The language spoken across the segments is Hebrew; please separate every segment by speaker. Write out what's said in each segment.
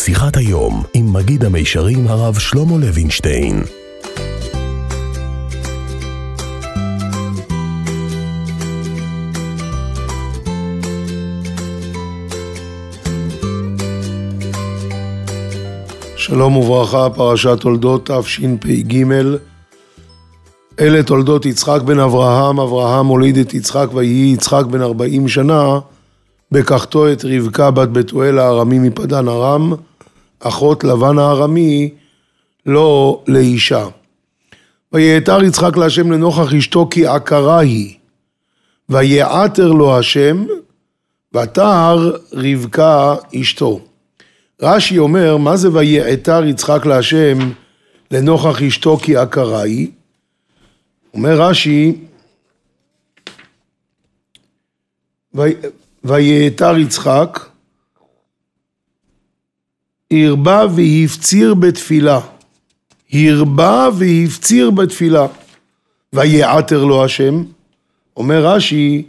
Speaker 1: שיחת היום עם מגיד המישרים הרב שלמה לוינשטיין.
Speaker 2: שלום וברכה, פרשת תולדות תשפ"ג. אלה תולדות יצחק בן אברהם. אברהם הוליד את יצחק ויהי יצחק בן 40 שנה, בקחתו את רבקה בת בתואל הארמי מפדן ארם, אחות לבן הארמי, לא לאישה. ויעתר יצחק להשם לנוכח אשתו כי עקרה היא, ויעתר לו השם, ותער רבקה אשתו. רש"י אומר, מה זה ויעתר יצחק להשם לנוכח אשתו כי עקרה היא? אומר רש"י, ויעתר יצחק, הרבה והפציר בתפילה. הרבה והפציר בתפילה. ויעתר לו השם. אומר רש"י,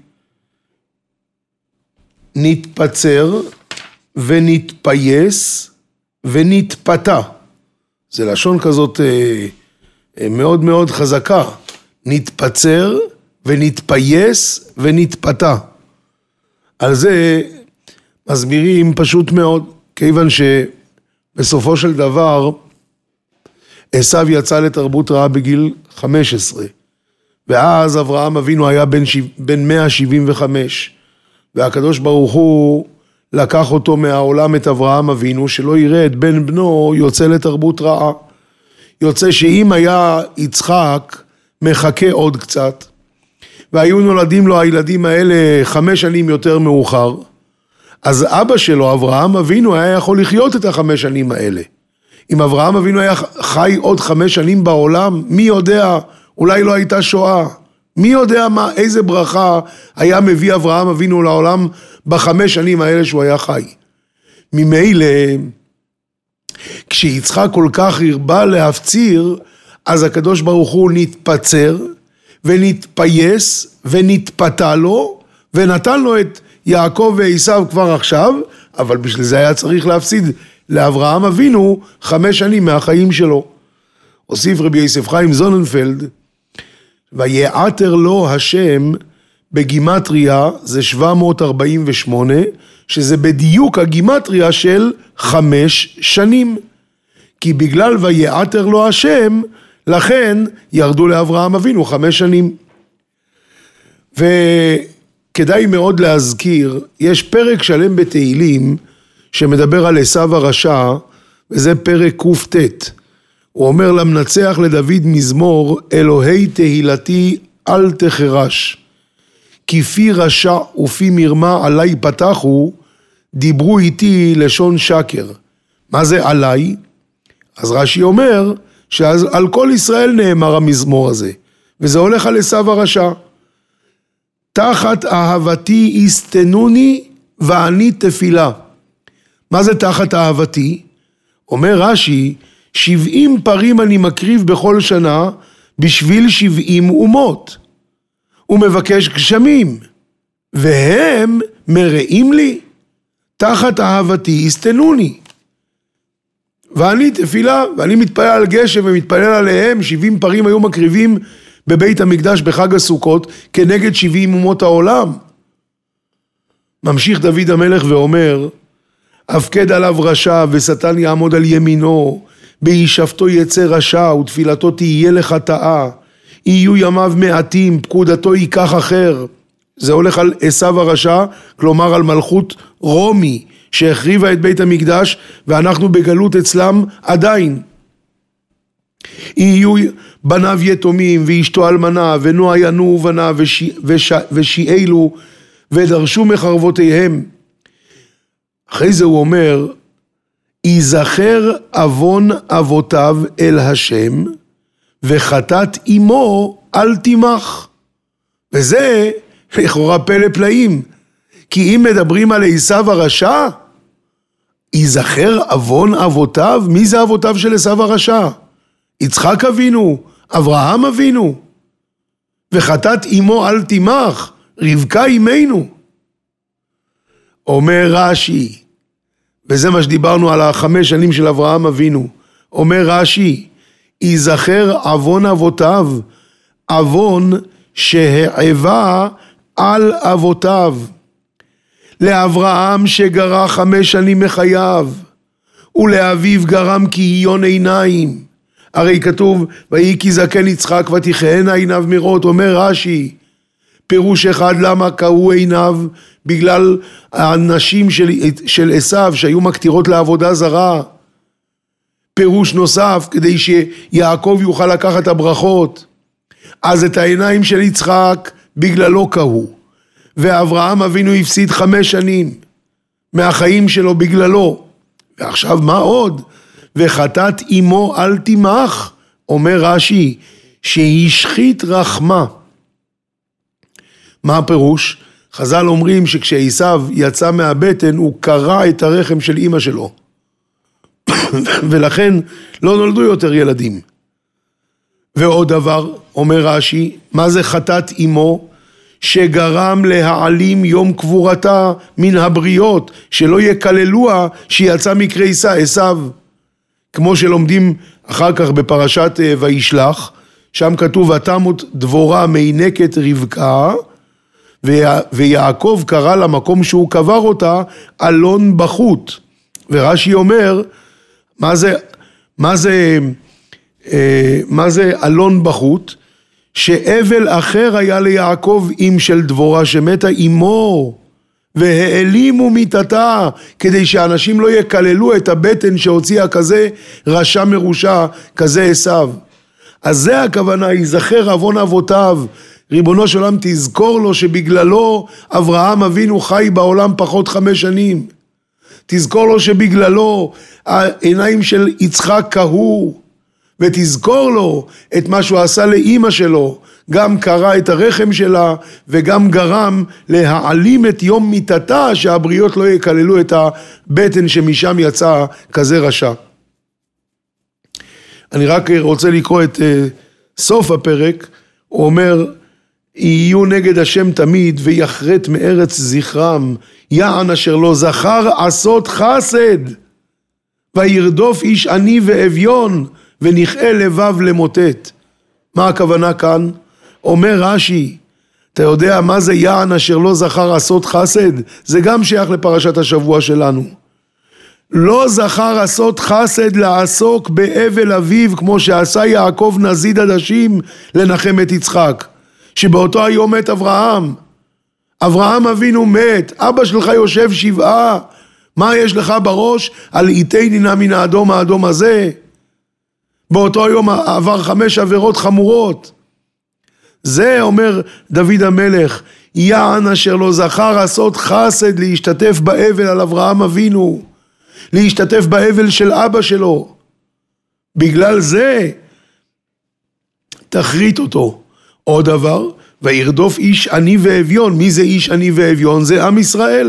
Speaker 2: נתפצר ונתפייס ונתפתה. זה לשון כזאת מאוד מאוד חזקה. נתפצר ונתפייס ונתפתה. על זה מסבירים פשוט מאוד, כיוון שבסופו של דבר עשיו יצא לתרבות רעה בגיל 15, ואז אברהם אבינו היה בן 175, והקדוש ברוך הוא לקח אותו מהעולם, את אברהם אבינו, שלא יראה את בן בנו יוצא לתרבות רעה. יוצא שאם היה יצחק מחכה עוד קצת, והיו נולדים לו הילדים האלה 5 שנים יותר מאוחר, אז אבא שלו, אברהם אבינו, היה יכול לחיות את ה5 שנים האלה. אם אברהם אבינו היה חי עוד 5 שנים בעולם, מי יודע, אולי לא הייתה שואה. מי יודע איזה ברכה היה מביא אברהם אבינו לעולם ב5 שנים האלה שהוא היה חי. ממילא, כשיצחק כל כך הרבה להפציר, אז הקדוש ברוך הוא נתפצר, ונתפייס, ונתפתה לו, ונתן לו את יעקב ועשיו כבר עכשיו, אבל בשביל זה היה צריך להפסיד לאברהם אבינו 5 שנים מהחיים שלו. הוסיף רבי יוסף חיים זוננפלד, ויעתר לו השם בגימטריה, זה 748, שזה בדיוק הגימטריה של 5 שנים. כי בגלל ויעתר לו השם, לכן ירדו לאברהם אבינו 5 שנים. וכדאי מאוד להזכיר, יש פרק שלם בתהילים שמדבר על עשיו הרשע, וזה פרק קט. הוא אומר למנצח לדוד מזמור, אלוהי תהילתי אל תחרש, כי פי רשע ופי מרמה עליי פתחו, דיברו איתי לשון שקר. מה זה עליי? אז רש"י אומר, שעל כל ישראל נאמר המזמור הזה, וזה הולך על עשיו הרשע. תחת אהבתי הסתנוני ואני תפילה. מה זה תחת אהבתי? אומר רש"י, 70 פרים אני מקריב בכל שנה, בשביל 70 אומות. הוא מבקש גשמים, והם מראים לי, תחת אהבתי הסתנוני. ואני תפילה, ואני מתפלל על גשם ומתפלל עליהם. 70 פרים היו מקריבים בבית המקדש בחג הסוכות, כנגד 70 אומות העולם. ממשיך דוד המלך ואומר, הפקד עליו רשע ושטן יעמוד על ימינו, בישבתו יצא רשע ותפילתו תהיה לחטאה, יהיו ימיו מעטים, פקודתו ייקח אחר. זה הולך על עשיו הרשע, כלומר על מלכות רומי, שהחריבה את בית המקדש, ואנחנו בגלות אצלם עדיין. יהיו בניו יתומים, ואשתו אלמנה, ונועה ינועו בניו, ושיעלו, ודרשו מחרבותיהם. אחרי זה הוא אומר, יזכר עוון אבותיו אל השם, וחטאת אמו אל תימח. וזה לכאורה פלא פלאים, כי אם מדברים על עשיו הרשע, יזכר עוון אבותיו. מי זה אבותיו של עשיו הרשע? יצחק אבינו, אברהם אבינו. וחטאת אמו אל תימח, רבקה אמנו. אומר רש"י, וזה מה שדיברנו על 5 שנים של אברהם אבינו. אומר רש"י, ייזכר עוון אבותיו, עוון שהעבה על אבותיו. לאברהם שגרה 5 שנים מחייו, ולאביו גרם כהיון עיניים. הרי כתוב, ויהי כי זקן יצחק ותכהנה עיניו מראות. אומר רש"י, פירוש אחד למה קהו עיניו, בגלל הנשים של עשיו שהיו מקטירות לעבודה זרה. פירוש נוסף, כדי שיעקב יוכל לקחת את הברכות. אז את העיניים של יצחק בגללו קהו. ואברהם אבינו הפסיד 5 שנים מהחיים שלו בגללו. ועכשיו מה עוד? וחטאת אמו אל תימח, אומר רש"י, שהשחית רחמה. מה הפירוש? חז"ל אומרים שכשעשיו יצא מהבטן הוא קרע את הרחם של אמא שלו. ולכן לא נולדו יותר ילדים. ועוד דבר, אומר רש"י, מה זה חטאת אמו? שגרם להעלים יום קבורתה מן הבריות, שלא יקללוה שיצא מקרייסה עשיו. כמו שלומדים אחר כך בפרשת וישלח, שם כתוב ותמות דבורה מינקת רבקה, ויעקב קרא למקום שהוא קבר אותה אלון בחוט. ורש"י אומר, מה זה אלון בחוט? שאבל אחר היה ליעקב עם של דבורה שמתה אמו, והעלימו מיתתה, כדי שאנשים לא יקללו את הבטן שהוציאה כזה רשע מרושע, כזה עשיו. אז זה הכוונה, ייזכר עוון אבותיו. ריבונו של עולם תזכור לו שבגללו אברהם אבינו חי בעולם פחות 5 שנים. תזכור לו שבגללו העיניים של יצחק קהו, ותזכור לו את מה שהוא עשה לאמא שלו, גם קרע את הרחם שלה וגם גרם להעלים את יום מיתתה, שהבריות לא יקללו את הבטן שמשם יצא כזה רשע. אני רק רוצה לקרוא את סוף הפרק. הוא אומר, יהיו נגד השם תמיד ויחרט מארץ זכרם, יען אשר לא זכר עשות חסד, וירדוף איש עני ואביון, ונכאה לבב למוטט. מה הכוונה כאן? אומר רש"י, אתה יודע מה זה יען אשר לא זכר עשות חסד? זה גם שייך לפרשת השבוע שלנו. לא זכר עשות חסד לעסוק באבל אביו, כמו שעשה יעקב נזיד עדשים לנחם את יצחק, שבאותו היום מת אברהם. אברהם אבינו מת, אבא שלך יושב 7, מה יש לך בראש? על איתני נא מן האדום הזה. באותו יום עבר 5 עבירות חמורות. זה אומר דוד המלך, יען אשר לא זכר עשות חסד, להשתתף באבל על אברהם אבינו, להשתתף באבל של אבא שלו. בגלל זה תחריט אותו. עוד דבר, וירדוף איש עני ואביון. מי זה איש עני ואביון? זה עם ישראל.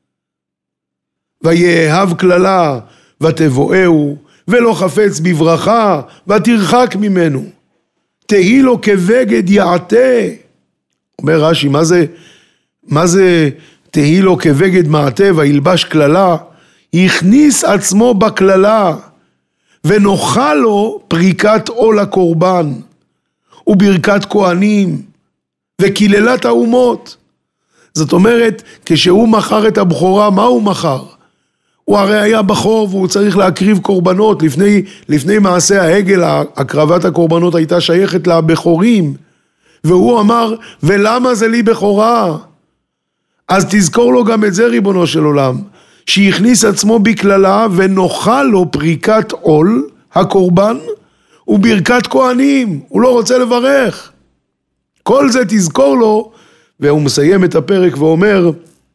Speaker 2: ויאהב כללה ותבואהו, ולא חפץ בברכה ותרחק ממנו. תהי לו כבגד יעטה. אומר רש"י, מה זה תהי לו כבגד מעטה וילבש כללה? הכניס עצמו בכללה, ונאכל לו פריקת עול הקורבן, וברכת כהנים, וקיללת האומות. זאת אומרת, כשהוא מכר את הבכורה, מה הוא מכר? הוא הרי היה בכור והוא צריך להקריב קורבנות. לפני מעשה העגל, הקרבת הקורבנות הייתה שייכת לבכורים. והוא אמר, ולמה זה לי בכורה? אז תזכור לו גם את זה, ריבונו של עולם, שהכניס עצמו בכללה ונאכל לו פריקת עול הקורבן וברכת כהנים. הוא לא רוצה לברך. כל זה תזכור לו. והוא מסיים את הפרק ואומר,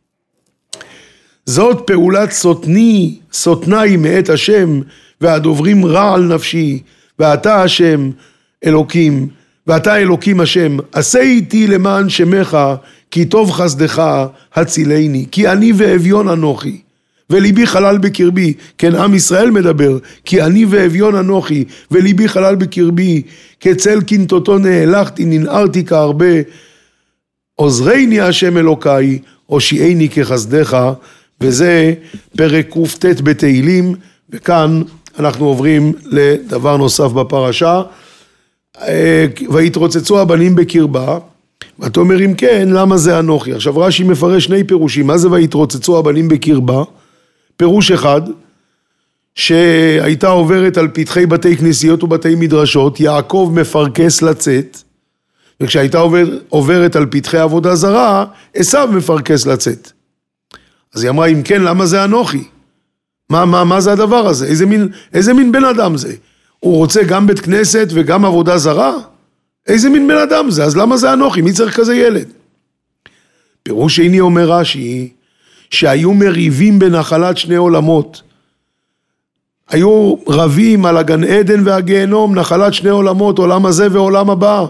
Speaker 2: זאת פעולת סותני מאת השם, והדוברים רע על נפשי, ואתה השם אלוקים, ואתה אלוקים השם, עשה איתי למען שמך, כי טוב חסדך הצילני, כי אני ואביון אנוכי, וליבי חלל בקרבי. כן, עם ישראל מדבר, כי אני ואביון אנוכי, וליבי חלל בקרבי, כצל קנטוטו נהלכתי, ננערתי כהרבה, עוזרני השם אלוקי, הושיעני כחסדך. וזה פרק ק"ט בתהילים, וכאן אנחנו עוברים לדבר נוסף בפרשה, ויתרוצצו הבנים בקרבה, ואתה אומר אם כן, למה זה אנוכי? עכשיו רש"י מפרש שני פירושים, מה זה ויתרוצצו הבנים בקרבה? פירוש אחד, שהייתה עוברת על פתחי בתי כנסיות ובתי מדרשות, יעקב מפרקס לצאת, וכשהייתה עוברת על פתחי עבודה זרה, עשיו מפרקס לצאת. אז היא אמרה, אם כן, למה זה אנוכי? מה זה הדבר הזה? איזה מין בן אדם זה? הוא רוצה גם בית כנסת וגם עבודה זרה? איזה מין בן אדם זה? אז למה זה אנוכי? מי צריך כזה ילד? פירוש שני אומר רש"י, שהיו מריבים בנחלת שני עולמות. היו רבים על הגן עדן והגיהנום, נחלת שני עולמות, עולם הזה ועולם הבא.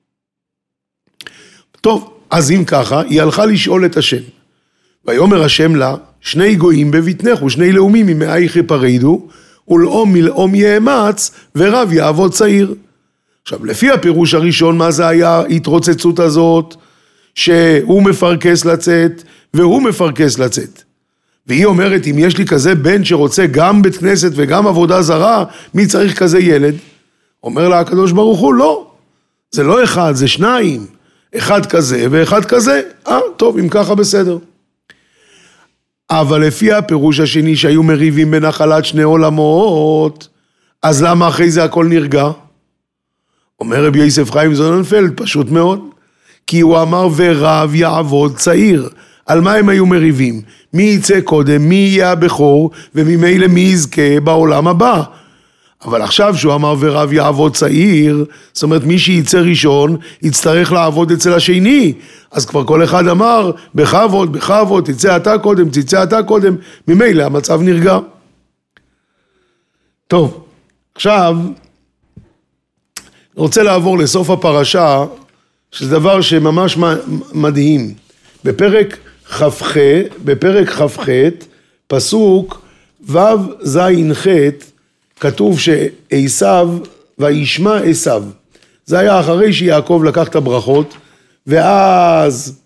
Speaker 2: טוב, אז אם ככה, היא הלכה לשאול את השם. ויאמר השם לה, שני גויים בבטנך ושני לאומים ממאייך יפרידו, ולאום מלאום יאמץ, ורב יעבוד צעיר. עכשיו, לפי הפירוש הראשון, מה זה היה התרוצצות הזאת, שהוא מפרקס לצאת, והוא מפרקס לצאת. והיא אומרת, אם יש לי כזה בן שרוצה גם בית כנסת וגם עבודה זרה, מי צריך כזה ילד? אומר לה הקדוש ברוך הוא, לא. זה לא אחד, זה שניים. אחד כזה ואחד כזה. טוב, אם ככה בסדר. אבל לפי הפירוש השני שהיו מריבים בנחלת שני עולמות, אז למה אחרי זה הכל נרגע? אומר רבי יוסף חיים זוננפלד, פשוט מאוד. כי הוא אמר ורב יעבוד צעיר. על מה הם היו מריבים? מי יצא קודם, מי יהיה הבכור, וממילא מי יזכה בעולם הבא. אבל עכשיו שהוא אמר ורב יעבוד צעיר, זאת אומרת מי שיצא ראשון, יצטרך לעבוד אצל השני. אז כבר כל אחד אמר, בכבוד, תצא אתה קודם, ממילא המצב נרגע. טוב, עכשיו, אני רוצה לעבור לסוף הפרשה, שזה דבר שממש מדהים. בפרק כ"ח, פסוק ו' ז' ח', כתוב שעשיו וישמע עשיו. זה היה אחרי שיעקב לקח את הברכות, ואז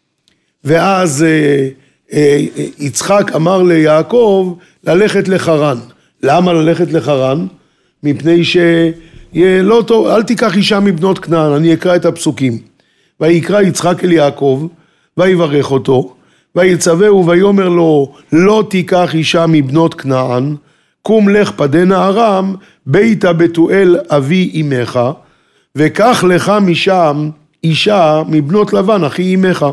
Speaker 2: יצחק אמר ליעקב ללכת לחרן. למה ללכת לחרן? מפני שלא טוב, אל תיקח אישה מבנות כנען, אני אקרא את הפסוקים. ויקרא יצחק אל יעקב, ויברך אותו, ויצווהו ויאמר לו, לא תיקח אישה מבנות כנען, קום לך פדנה ארם, ביתה בתואל אבי אמך, וקח לך משם אישה מבנות לבן אחי אמך.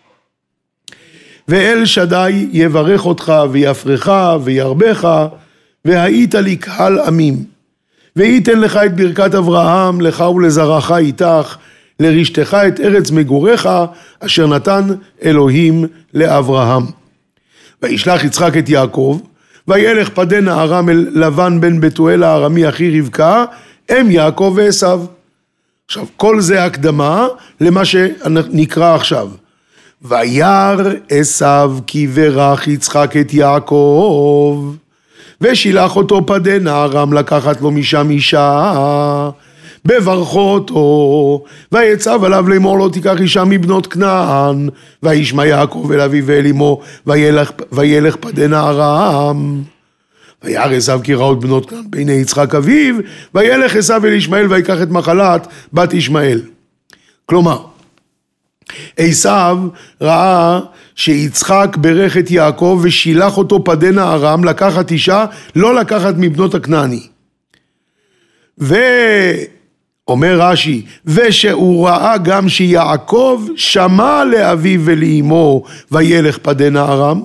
Speaker 2: ואל שדי יברך אותך ויפרך וירבך, והיית לי קהל עמים. וייתן לך את ברכת אברהם, לך ולזרעך איתך, לרשתך את ארץ מגוריך, אשר נתן אלוהים לאברהם. וישלח יצחק את יעקב, וילך פדנה ארם אל לבן בן בתואל הארמי אחי רבקה, אם יעקב ועשיו. עכשיו, כל זה הקדמה למה שנקרא עכשיו. וירא עשיו כי ברך יצחק את יעקב, ושילח אותו פדנה ארם לקחת לו משם אישה, בברכו אותו, ויצב עליו לאמור לא תיקח אישה מבנות כנען, וישמע יעקב אל אביו ואל אמו, וילך פדנה ארם. וירא עשיו כי ראות בנות כנען בעיני יצחק אביו, וילך עשיו אל ישמעאל ויקח את מחלת בת ישמעאל. כלומר, עשיו ראה שיצחק ברך את יעקב ושילח אותו פדנה ארם לקחת אישה, לא לקחת מבנות הכנעני. אומר רש"י, ושהוא ראה גם שיעקב שמע לאביו ולאמו וילך פדנה ארם,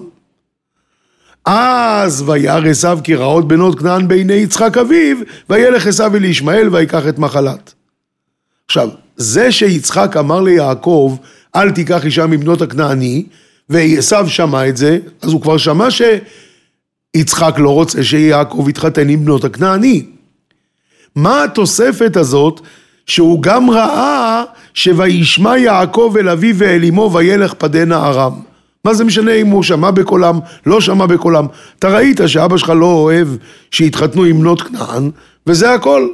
Speaker 2: אז וירא עשיו כי ראות בנות כנען בעיני יצחק אביו, וילך עשיו אל ישמעאל ויקח את מחלת. עכשיו, זה שיצחק אמר ליעקב, אל תיקח אישה מבנות הכנעני, ועשיו שמע את זה, אז הוא כבר שמע שיצחק לא רוצה שיעקב יתחתן עם בנות הכנעני. מה התוספת הזאת שהוא גם ראה שוישמע יעקב אל אביו ואל אמו וילך פדנה ארם? מה זה משנה אם הוא שמע בקולם, לא שמע בקולם? אתה ראית שאבא שלך לא אוהב שיתחתנו עם בנות כנען, וזה הכל.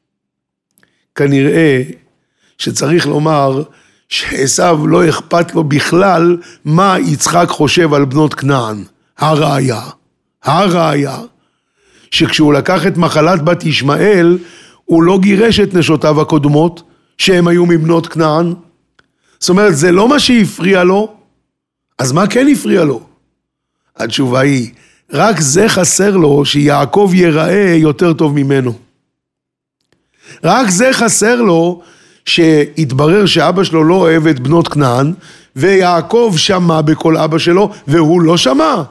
Speaker 2: כנראה שצריך לומר שעשיו לא אכפת לו בכלל מה יצחק חושב על בנות כנען. הראיה, שכשהוא לקח את מחלת בת ישמעאל, הוא לא גירש את נשותיו הקודמות, שהם היו מבנות כנען. זאת אומרת, זה לא מה שהפריע לו, אז מה כן הפריע לו? התשובה היא, רק זה חסר לו שיעקב ייראה יותר טוב ממנו. רק זה חסר לו שהתברר שאבא שלו לא אוהב את בנות כנען, ויעקב שמע בכל אבא שלו, והוא לא שמע.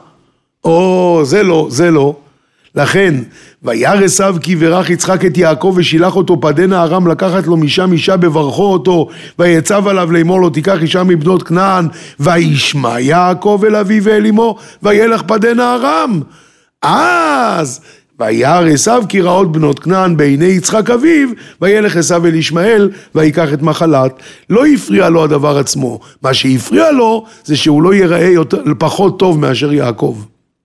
Speaker 2: זה לא. לכן, וירא עשיו כי ברך יצחק את יעקב ושילח אותו פדנה ארם לקחת לו משם אישה בברכו אותו, ויצב עליו לאמור לו תיקח אישה מבנות כנען, וישמע יעקב אל אביו ואל אמו, וילך פדנה ארם. אז וירא עשיו כי רעות בנות כנען בעיני יצחק אביו, וילך עשיו אל ישמעאל ויקח את מחלת. לא הפריע לו הדבר עצמו, מה שהפריע לו זה שהוא לא ייראה פחות טוב מאשר יעקב.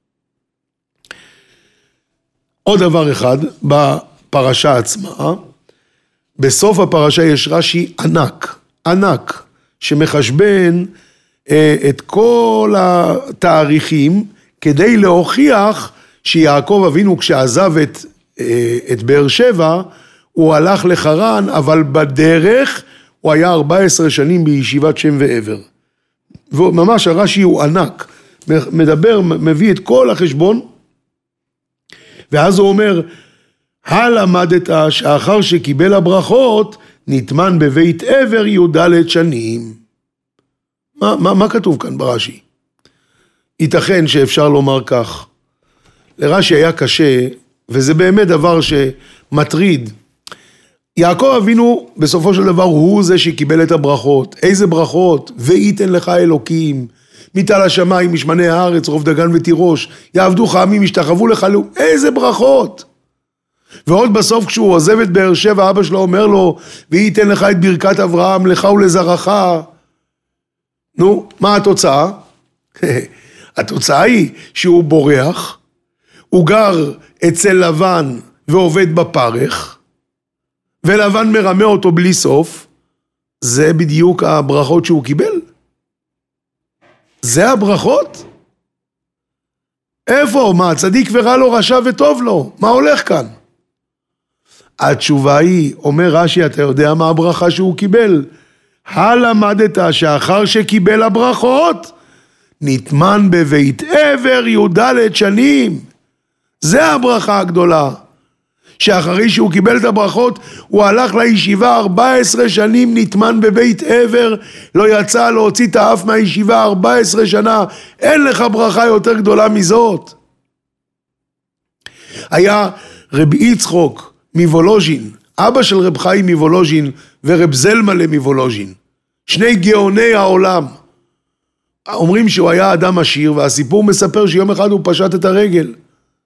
Speaker 2: עוד דבר אחד, בפרשה עצמה, בסוף הפרשה יש רש"י ענק, שמחשבן את כל התאריכים, כדי להוכיח שיעקב אבינו כשעזב את באר שבע, הוא הלך לחרן, אבל בדרך הוא היה 14 שנים בישיבת שם ועבר. וממש הרש"י הוא ענק, מביא את כל החשבון, ואז הוא אומר, הלמדת שאחר שקיבל הברכות, נטמן בבית עבר י"ד שנים. מה כתוב כאן ברש"י? ייתכן שאפשר לומר כך. לרש"י היה קשה, וזה באמת דבר שמטריד. יעקב אבינו בסופו של דבר הוא זה שקיבל את הברכות. איזה ברכות? וייתן לך אלוקים. מיטל השמיים, משמני הארץ, רוב דגן ותירוש, יעבדוך עמים, ישתחוו לך, איזה ברכות. ועוד בסוף כשהוא עוזב את באר שבע, אבא שלו אומר לו, וייתן לך את ברכת אברהם, לך ולזרעך. נו, מה התוצאה? התוצאה היא שהוא בורח, הוא גר אצל לבן ועובד בפרך, ולבן מרמה אותו בלי סוף. זה בדיוק הברכות שהוא קיבל. זה הברכות? איפה? מה, צדיק ורע לו, רשע וטוב לו? מה הולך כאן? התשובה היא, אומר רש"י, אתה יודע מה הברכה שהוא קיבל? הלמדת שאחר שקיבל הברכות, נטמן בבית עבר י"ד שנים. זה הברכה הגדולה. שאחרי שהוא קיבל את הברכות, הוא הלך לישיבה 14 שנים, נטמן בבית עבר, לא יצא להוציא את האף מהישיבה 14 שנה, אין לך ברכה יותר גדולה מזאת. היה רב יצחוק מוולוז'ין, אבא של רב חיים מוולוז'ין, ורב זלמלה מוולוז'ין, שני גאוני העולם. אומרים שהוא היה אדם עשיר, והסיפור מספר שיום אחד הוא פשט את הרגל.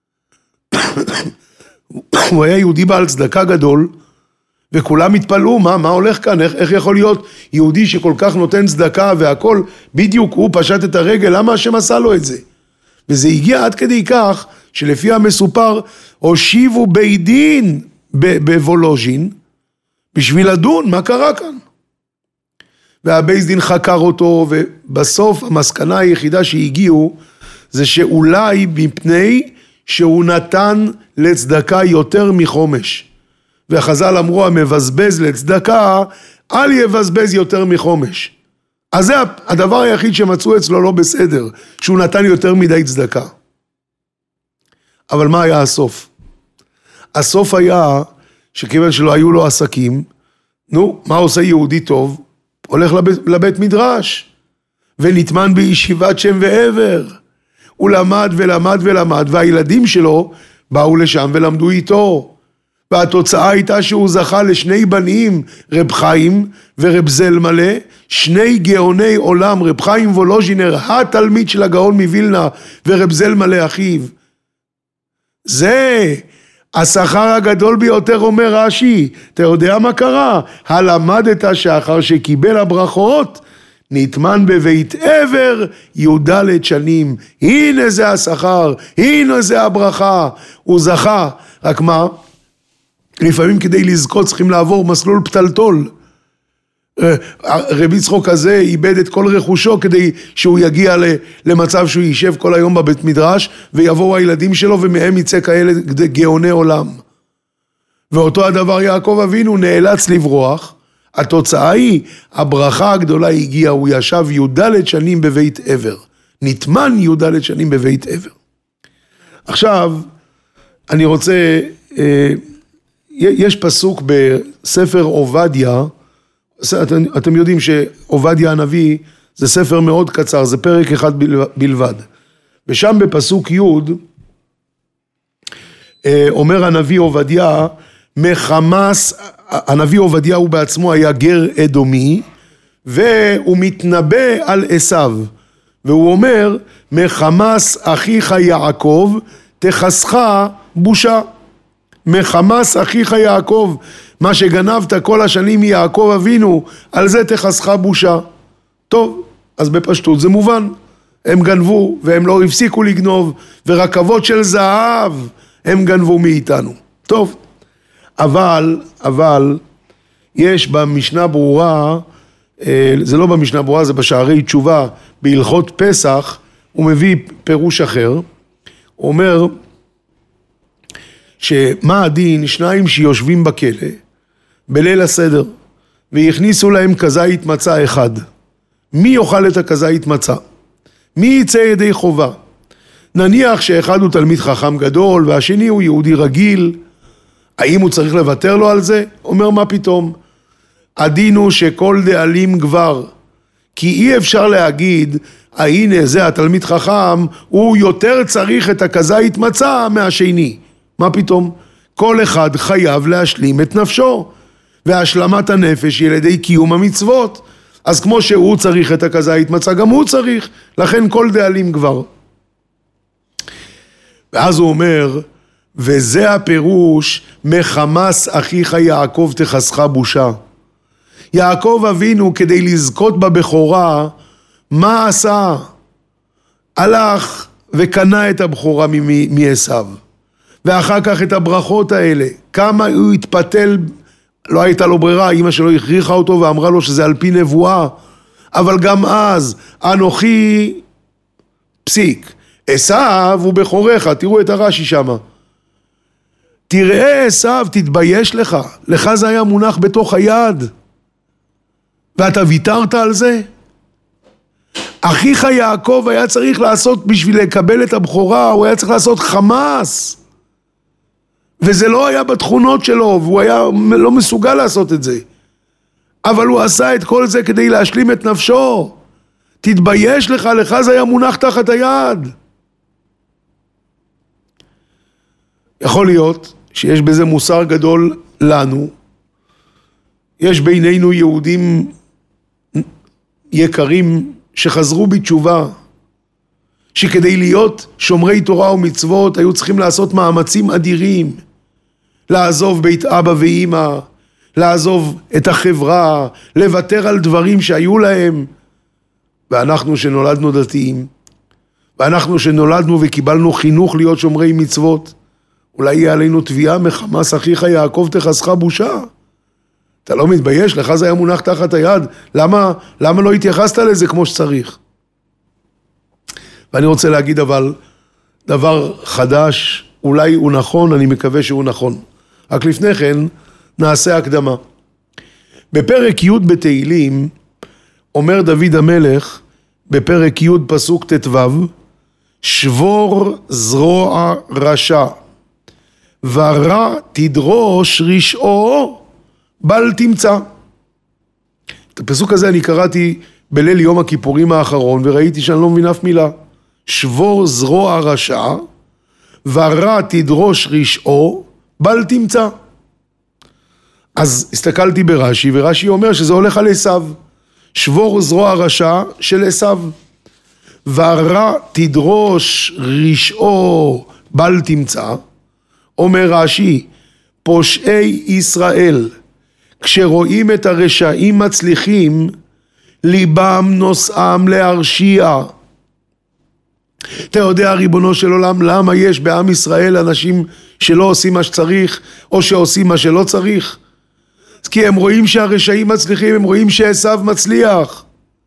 Speaker 2: הוא היה יהודי בעל צדקה גדול, וכולם התפלאו, מה הולך כאן? איך יכול להיות יהודי שכל כך נותן צדקה והכל, בדיוק הוא פשט את הרגל, למה השם עשה לו את זה? וזה הגיע עד כדי כך, שלפי המסופר, הושיבו בית דין בוולוז'ין, בשביל לדון מה קרה כאן. והבית דין חקר אותו, ובסוף המסקנה היחידה שהגיעו, זה שאולי מפני שהוא נתן לצדקה יותר מחומש. והחז"ל אמרו, המבזבז לצדקה, אל יבזבז יותר מחומש. אז זה הדבר היחיד שמצאו אצלו לא בסדר, שהוא נתן יותר מדי צדקה. אבל מה היה הסוף? הסוף היה שכיוון שלא היו לו עסקים, מה עושה יהודי טוב? הולך לבית מדרש, ונטמן בישיבת שם ועבר. הוא למד ולמד ולמד, והילדים שלו באו לשם ולמדו איתו. והתוצאה הייתה שהוא זכה לשני בנים, רב חיים ורב זלמלה, שני גאוני עולם, רב חיים וולוז'ינר, התלמיד של הגאון מווילנה, ורב זלמלה אחיו. זה השכר הגדול ביותר, אומר רש"י. אתה יודע מה קרה? הלמדת שאחר שקיבל הברכות, נטמן בבית עבר י"ד שנים. הנה זה השכר, הנה זה הברכה. הוא זכה, רק מה? לפעמים כדי לזכות צריכים לעבור מסלול פתלתול. רבי יצחוק הזה איבד את כל רכושו כדי שהוא יגיע למצב שהוא יישב כל היום בבית מדרש, ויבואו הילדים שלו ומהם יצא כאלה גאוני עולם. ואותו הדבר יעקב אבינו נאלץ לברוח, התוצאה היא, הברכה הגדולה הגיעה, הוא ישב י"ד שנים בבית עבר, נטמן י"ד שנים בבית עבר. עכשיו, אני רוצה, יש פסוק בספר עובדיה, אתם יודעים שעובדיה הנביא זה ספר מאוד קצר, זה פרק אחד בלבד. ושם בפסוק י' אומר הנביא עובדיה, מחמס, הנביא עובדיה הוא בעצמו היה גר אדומי, והוא מתנבא על עשיו, והוא אומר, מחמס אחיך יעקב, תחסך בושה. מחמס אחיך יעקב, מה שגנבת כל השנים מיעקב אבינו, על זה תחסך בושה. טוב, אז בפשטות זה מובן, הם גנבו והם לא הפסיקו לגנוב, ורכבות של זהב הם גנבו מאיתנו. טוב, אבל יש במשנה ברורה, זה לא במשנה ברורה, זה בשערי תשובה, בהלכות פסח, הוא מביא פירוש אחר, הוא אומר, שמה הדין שניים שיושבים בכלא בליל הסדר והכניסו להם כזית מצה אחד, מי יאכל את הכזית מצה? מי יצא ידי חובה? נניח שאחד הוא תלמיד חכם גדול והשני הוא יהודי רגיל, האם הוא צריך לוותר לו על זה? אומר מה פתאום? הדין הוא שכל דאלים גבר, כי אי אפשר להגיד הנה זה התלמיד חכם הוא יותר צריך את הכזית מצה מהשני. מה פתאום? כל אחד חייב להשלים את נפשו, והשלמת הנפש היא לידי קיום המצוות. אז כמו שהוא צריך את הכזית מצה, גם הוא צריך, לכן כל דאלים גבר. ואז הוא אומר, וזה הפירוש, מחמס אחיך יעקב תחסך בושה. יעקב אבינו כדי לזכות בבכורה, מה עשה? הלך וקנה את הבכורה מעשיו. ואחר כך את הברכות האלה, כמה הוא התפתל, לא הייתה לו ברירה, אמא שלו הכריחה אותו ואמרה לו שזה על פי נבואה, אבל גם אז, אנוכי פסיק, עשיו הוא בכורך, תראו את הרש"י שמה, תראה עשיו, תתבייש לך, לך זה היה מונח בתוך היד, ואתה ויתרת על זה? אחיך יעקב היה צריך לעשות בשביל לקבל את הבכורה, הוא היה צריך לעשות חמאס, וזה לא היה בתכונות שלו, והוא היה לא מסוגל לעשות את זה. אבל הוא עשה את כל זה כדי להשלים את נפשו. תתבייש לך, לך זה היה מונח תחת היד. יכול להיות שיש בזה מוסר גדול לנו. יש בינינו יהודים יקרים שחזרו בתשובה, שכדי להיות שומרי תורה ומצוות היו צריכים לעשות מאמצים אדירים, לעזוב בית אבא ואמא, לעזוב את החברה, לוותר על דברים שהיו להם. ואנחנו שנולדנו דתיים, ואנחנו שנולדנו וקיבלנו חינוך להיות שומרי מצוות, אולי יהיה עלינו תביעה מחמס אחיך יעקב תחסך בושה. אתה לא מתבייש? לך זה היה מונח תחת היד, למה לא התייחסת לזה כמו שצריך? ואני רוצה להגיד אבל דבר חדש, אולי הוא נכון, אני מקווה שהוא נכון. רק לפני כן נעשה הקדמה. בפרק י' בתהילים אומר דוד המלך, בפרק י' פסוק ט"ו, שבור זרוע רשע, ורע תדרוש רשעו, בל תמצא. את הפסוק הזה אני קראתי בליל יום הכיפורים האחרון, וראיתי שאני לא מבין אף מילה. שבור זרוע רשע, ורע תדרוש רשעו, בל תמצא. אז הסתכלתי ברש"י, ורש"י אומר שזה הולך על עשיו. שבור זרוע רשע של עשיו. ורע תדרוש רשעו, בל תמצא. אומר רש"י, פושעי ישראל, כשרואים את הרשעים מצליחים, ליבם נוסעם להרשיע. אתה יודע, ריבונו של עולם, למה יש בעם ישראל אנשים שלא עושים מה שצריך, או שעושים מה שלא צריך? כי הם רואים שהרשעים מצליחים, הם רואים שעשיו מצליח.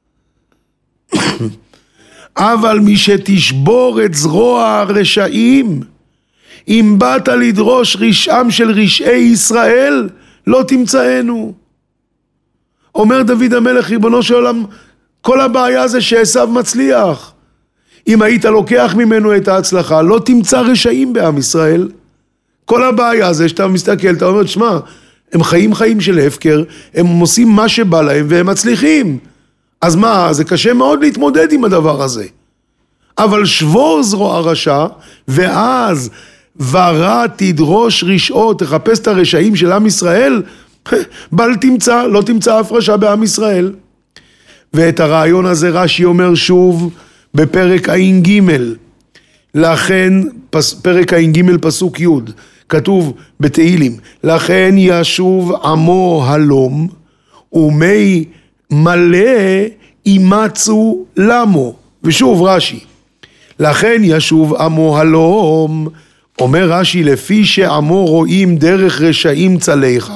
Speaker 2: אבל מי שתשבור את זרוע הרשעים, אם באת לדרוש רשעם של רשעי ישראל, לא תמצאנו. אומר דוד המלך, ריבונו של עולם, כל הבעיה זה שעשיו מצליח. אם היית לוקח ממנו את ההצלחה, לא תמצא רשעים בעם ישראל. כל הבעיה זה שאתה מסתכל, אתה אומר, שמע, הם חיים של הפקר, הם עושים מה שבא להם והם מצליחים. אז מה, זה קשה מאוד להתמודד עם הדבר הזה. אבל שבור זרוע רשע, ואז ורע תדרוש רשעו, תחפש את הרשעים של עם ישראל, בל תמצא, לא תמצא אף רשע בעם ישראל. ואת הרעיון הזה רש"י אומר שוב בפרק ע"ג. לכן, פרק ע"ג פסוק י', כתוב בתהילים, לכן ישוב עמו הלום, ומי מלא אימצו למו. ושוב רש"י, לכן ישוב עמו הלום, אומר רש"י, לפי שעמו רואים דרך רשעים צליך,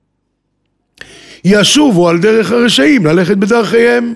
Speaker 2: ישובו על דרך הרשעים, ללכת בדרכיהם.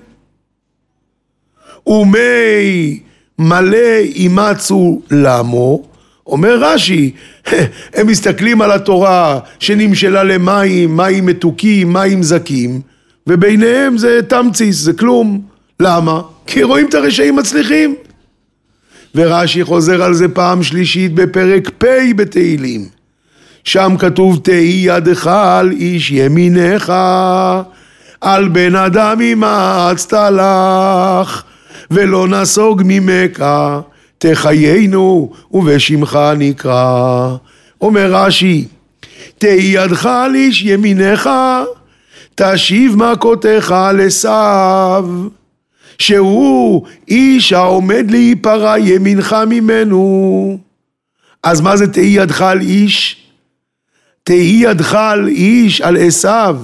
Speaker 2: ומי מלא אימצו למו, אומר רש"י, הם מסתכלים על התורה שנמשלה למים, מים מתוקים, מים זקים, וביניהם זה תמציס, זה כלום. למה? כי רואים את הרשעים מצליחים. ורש"י חוזר על זה פעם שלישית בפרק פ' בתהילים. שם כתוב, תהי ידך על איש ימינך, על בן אדם אימצת לך, ולא נסוג ממך, תחיינו ובשמך נקרא. אומר רש"י, תהי ידך על איש ימינך, תשיב מכותיך לעשיו, שהוא איש העומד להיפרע ימינך ממנו. אז מה זה תהי ידך על איש? תהי ידך על איש, על עשיו,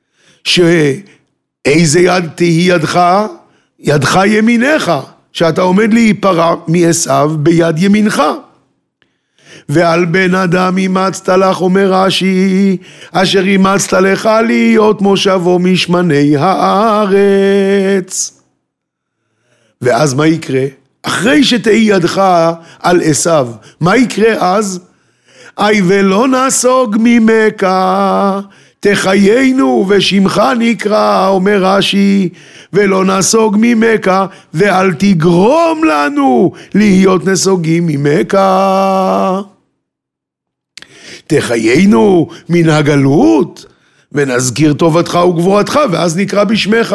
Speaker 2: שאיזה יד תהי ידך? ידך ימינך, שאתה עומד להיפרע מעשיו ביד ימינך. ועל בן אדם אימצת לך, אומר רש"י, אשר אימצת לך להיות מושבו משמני הארץ. ואז מה יקרה? אחרי שתהי ידך על עשיו, מה יקרה אז? אי ולא נסוג ממך, תחיינו ושמך נקרא, אומר רש"י, ולא נסוג ממך, ואל תגרום לנו להיות נסוגים ממך. תחיינו מן הגלות, ונזכיר טובתך וגבורתך, ואז נקרא בשמך.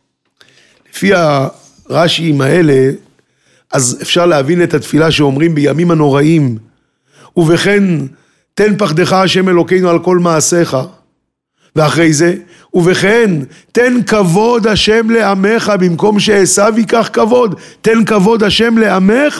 Speaker 2: לפי הרש"יים האלה, אז אפשר להבין את התפילה שאומרים בימים הנוראים, ובכן תן פחדך השם אלוקינו על כל מעשיך. ואחרי זה, ובכן תן כבוד השם לעמך, במקום שעשיו ייקח כבוד, תן כבוד השם לעמך,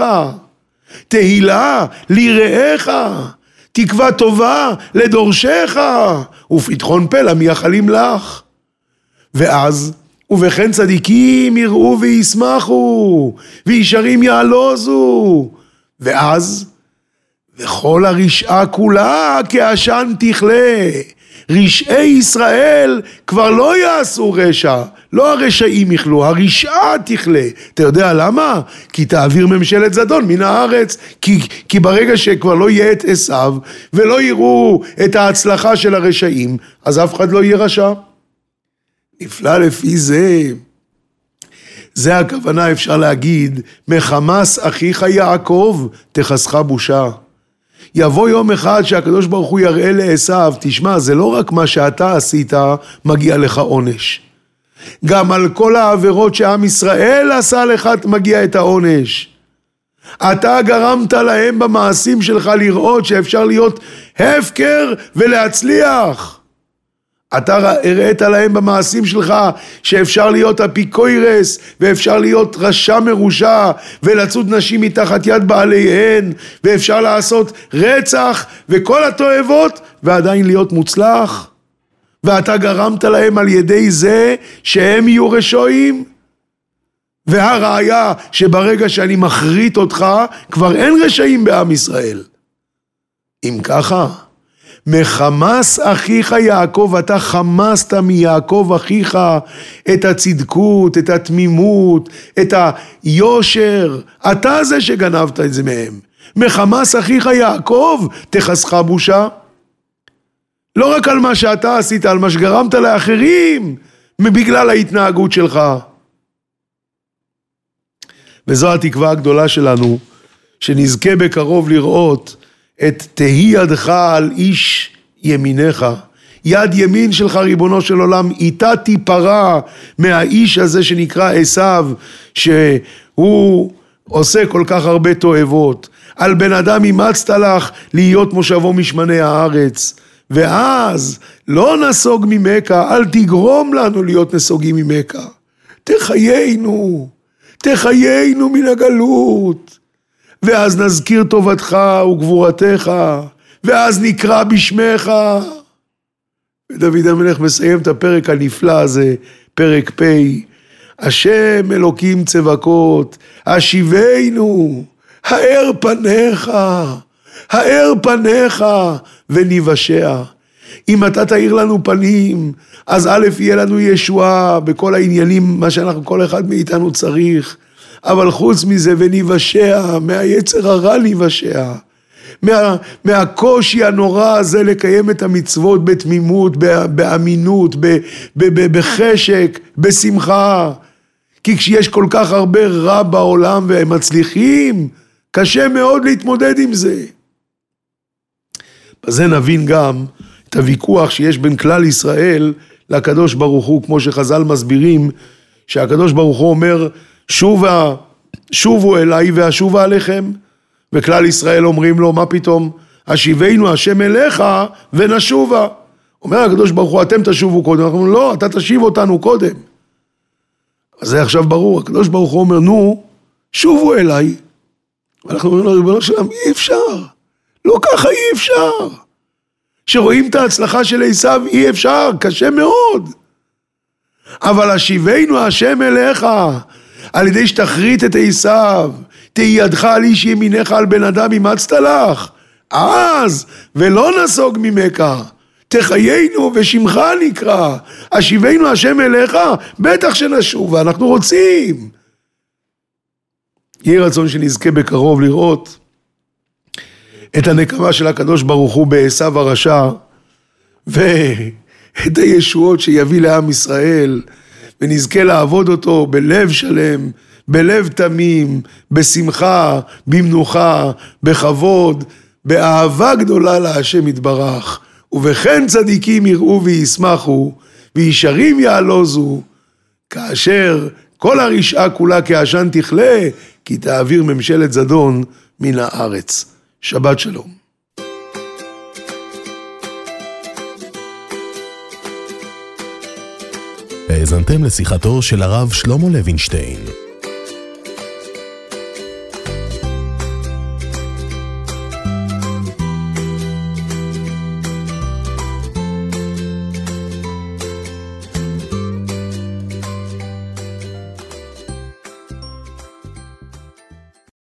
Speaker 2: תהילה ליראיך, תקווה טובה לדורשך, ופתחון פה למייחלים לך. ואז, ובכן צדיקים יראו וישמחו, וישרים יעלוזו. ואז, וכל הרשעה כולה כעשן תכלה. רשעי ישראל כבר לא יעשו רשע, לא הרשעים יחלו, הרשעה תכלה. אתה יודע למה? כי תעביר ממשלת זדון מן הארץ, כי ברגע שכבר לא יהיה את עשיו, ולא יראו את ההצלחה של הרשעים, אז אף אחד לא יהיה רשע. נפלא לפי זה. זה הכוונה, אפשר להגיד, מחמס אחיך יעקב תחסך בושה. יבוא יום אחד שהקדוש ברוך הוא יראה לעשיו, תשמע, זה לא רק מה שאתה עשית מגיע לך עונש. גם על כל העבירות שעם ישראל עשה לך מגיע את העונש. אתה גרמת להם במעשים שלך לראות שאפשר להיות הפקר ולהצליח. אתה הראית להם במעשים שלך שאפשר להיות אפיקוירס, ואפשר להיות רשע מרושע, ולצוד נשים מתחת יד בעליהן, ואפשר לעשות רצח וכל התועבות, ועדיין להיות מוצלח. ואתה גרמת להם על ידי זה שהם יהיו רשעים. והראיה שברגע שאני מחריט אותך, כבר אין רשעים בעם ישראל. אם ככה, מחמס אחיך יעקב, אתה חמסת מיעקב אחיך את הצדקות, את התמימות, את היושר, אתה זה שגנבת את זה מהם. מחמס אחיך יעקב, תחסך בושה. לא רק על מה שאתה עשית, על מה שגרמת לאחרים, בגלל ההתנהגות שלך. וזו התקווה הגדולה שלנו, שנזכה בקרוב לראות את תהי ידך על איש ימינך. יד ימין שלך ריבונו של עולם, איתה תיפרע מהאיש הזה שנקרא עשיו, שהוא עושה כל כך הרבה תועבות. על בן אדם אימצת לך להיות מושבו משמני הארץ. ואז לא נסוג ממכה, אל תגרום לנו להיות נסוגים ממכה. תחיינו מן הגלות. ואז נזכיר טובתך וגבורתך, ואז נקרא בשמך. ודוד המלך מסיים את הפרק הנפלא הזה, פרק פ', השם אלוקים צבקות, השיבנו, האר פניך וניוושע. אם אתה תאיר לנו פנים, אז א' יהיה לנו ישועה בכל העניינים, מה שאנחנו כל אחד מאיתנו צריך, אבל חוץ מזה וניוושע, מהיצר הרע ניוושע, מהקושי הנורא הזה לקיים את המצוות בתמימות, באמינות, בחשק, בשמחה. כי כשיש כל כך הרבה רע בעולם והם מצליחים, קשה מאוד להתמודד עם זה. בזה נבין גם את הוויכוח שיש בין כלל ישראל לקדוש ברוך הוא, כמו שחז"ל מסבירים, שהקדוש ברוך הוא אומר, שובו אליי ואשובה עליכם, וכלל ישראל אומרים לו, מה פתאום? השיבנו השם אליך ונשובה. אומר הקדוש ברוך הוא, אתם תשובו קודם. אנחנו אומרים, לא, אתה תשיב אותנו קודם. אז זה עכשיו ברור, הקדוש ברוך הוא אומר, נו, שובו אליי. ואנחנו אומרים לו, ריבונו שלם, אי אפשר. לא ככה אי אפשר. שרואים את ההצלחה של עשיו, אי אפשר, קשה מאוד. אבל השיבנו השם אליך, על ידי שתחריט את עשיו, תהי ידך על איש ימינך על בן אדם אימצת לך, אז ולא נסוג ממכה, תחיינו ושמך נקרא, השיבנו השם אליך, בטח שנשוב, ואנחנו רוצים. יהיה רצון שנזכה בקרוב לראות את הנקמה של הקדוש ברוך הוא בעשיו הרשע, ואת הישועות שיביא לעם ישראל, ונזכה לעבוד אותו בלב שלם, בלב תמים, בשמחה, במנוחה, בכבוד, באהבה גדולה להשם יתברך, ובכן צדיקים יראו וישמחו, וישרים יעלוזו, כאשר כל הרשעה כולה כעשן תכלה, כי תעביר ממשלת זדון מן הארץ. שבת שלום.
Speaker 1: האזנתם לשיחתו של הרב שלמה לוינשטיין.